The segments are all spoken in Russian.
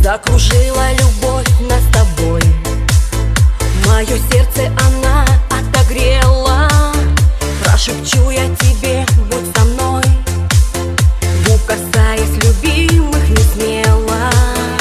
Закружила любовь нас с тобой, мое сердце она отогрела. Прошепчу я тебе, будь со мной, губ касаясь любимых не смело.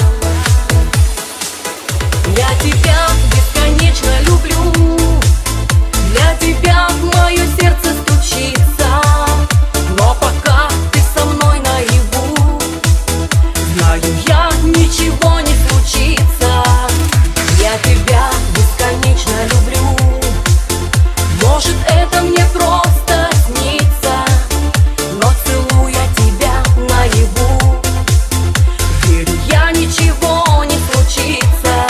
Я тебя бесконечно люблю, для тебя мое сердце стучится. Но пока ты со мной наяву, знаю я, ничего не случится. Я тебя бесконечно люблю, может это мне просто снится, но целуя тебя наяву, верю я, ничего не случится.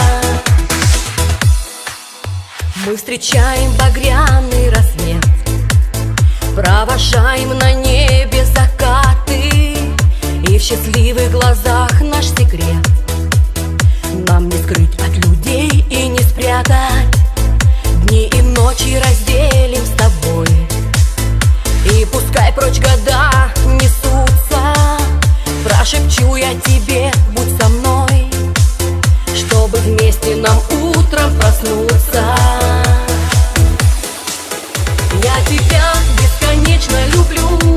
Мы встречаем багряный рассвет, провожаем на небе закаты, и в счастливых глазах наш секрет нам не скрыть от людей и не спрятать. Дни и ночи разделим с тобой, и пускай прочь года несутся, прошепчу я тебе, будь со мной, чтобы вместе нам утром проснуться. Я тебя бесконечно люблю,